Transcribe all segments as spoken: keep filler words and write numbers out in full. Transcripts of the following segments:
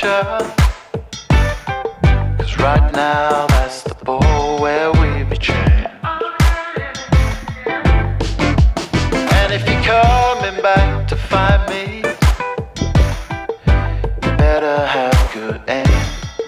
picture. Cause right now that's the ball where we be chained. And if you're coming back to find me, you better have good aim.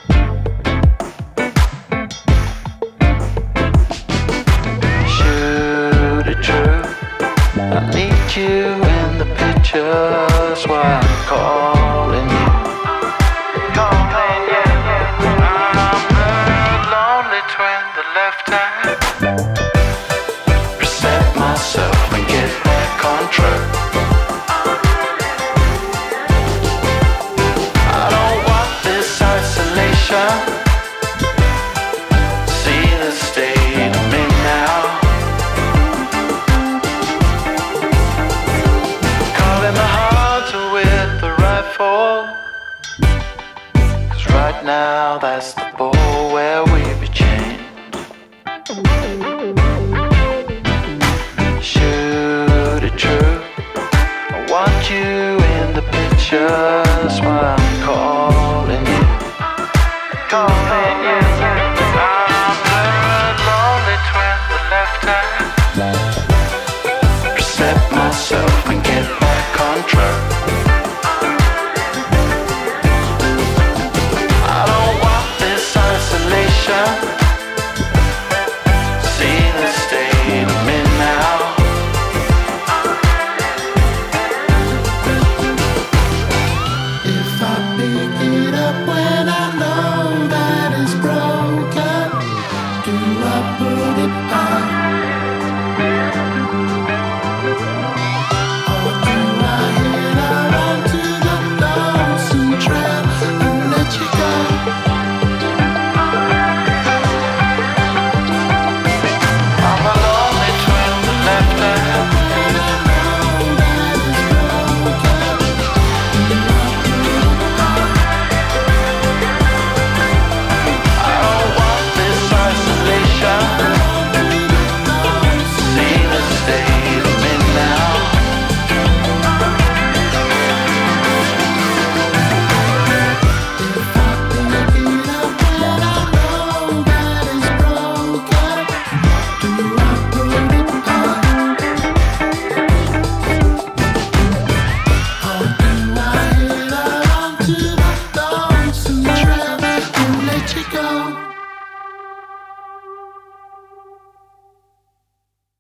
Shoot it true, I need you in the picture. That's why I'm calling you. Calling you. I'm the lonely twin that left hand. Reset myself and get back on track. I don't want this isolation. See the state I'm in now. Calling the hunter with the rifle. Cause right now that's the ball where we be chained.